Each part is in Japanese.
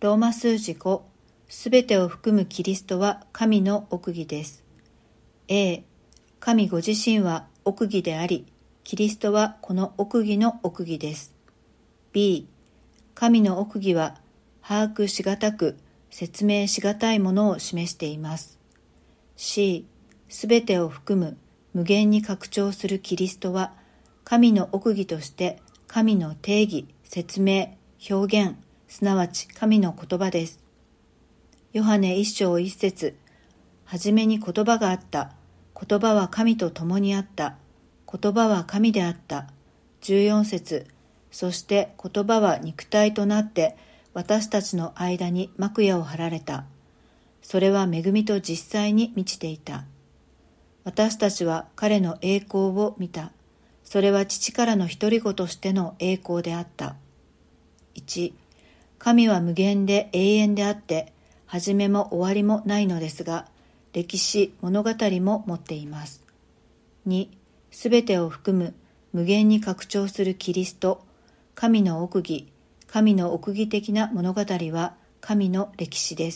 ローマ数字5、すべてを含むキリストは神の奥義です。A、神ご自身は奥義であり、キリストはこの奥義の奥義です。B、神の奥義は把握しがたく、説明しがたいものを示しています。C、すべてを含む無限に拡張するキリストは、神の奥義として神の定義、説明、表現、すなわち神の言葉です。ヨハネ一章一節、はじめに言葉があった。言葉は神と共にあった。言葉は神であった。14節、そして言葉は肉体となって私たちの間に幕屋を張られた。それは恵みと実際に満ちていた。私たちは彼の栄光を見た。それは父からの独り子としての栄光であった。1、神は無限で永遠であって、始めも終わりもないのですが、歴史、物語も持っています。2、すべてを含む無限に拡張するキリスト、神の奥義、神の奥義的な物語は神の歴史です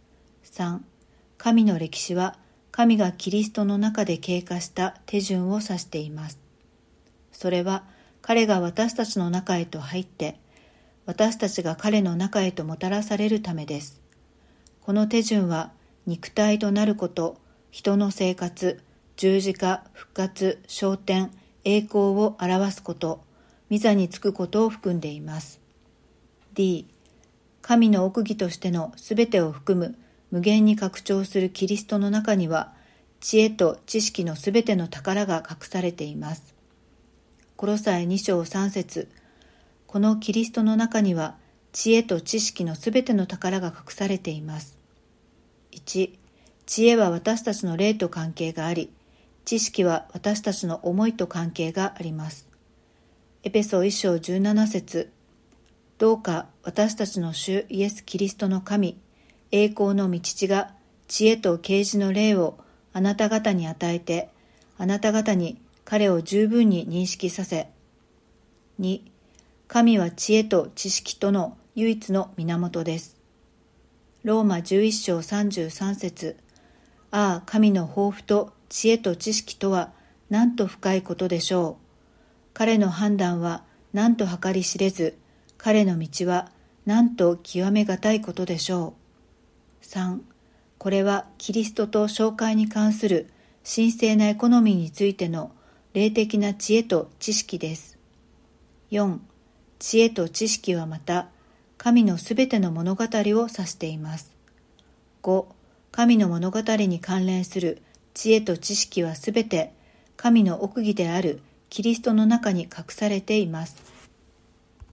。3、神の歴史は神がキリストの中で経過した手順を指しています。それは彼が私たちの中へと入って、私たちが彼の中へともたらされるためです。この手順は肉体となること、人の生活、十字架、復活、昇天、栄光を表すこと、御座につくことを含んでいます。D、神の奥義としてのすべてを含む無限に拡張するキリストの中には、知恵と知識のすべての宝が隠されています。コロサイ2章3節、このキリストの中には知恵と知識のすべての宝が隠されています。1、知恵は私たちの霊と関係があり、知識は私たちの思いと関係があります。エペソ1章17節、どうか私たちの主イエス・キリストの神、栄光の御父が知恵と啓示の霊をあなた方に与えて、あなた方に彼を十分に認識させ。2、神は知恵と知識との唯一の源です。ローマ11章33節、ああ、神の豊富と知恵と知識とはなんと深いことでしょう。彼の判断はなんと計り知れず、彼の道はなんと極めがたいことでしょう。3、これはキリストと紹介に関する神聖なエコノミーについての霊的な知恵と知識です。4、知恵と知識はまた、神のすべての物語を指しています。5、神の物語に関連する知恵と知識はすべて、神の奥義であるキリストの中に隠されています。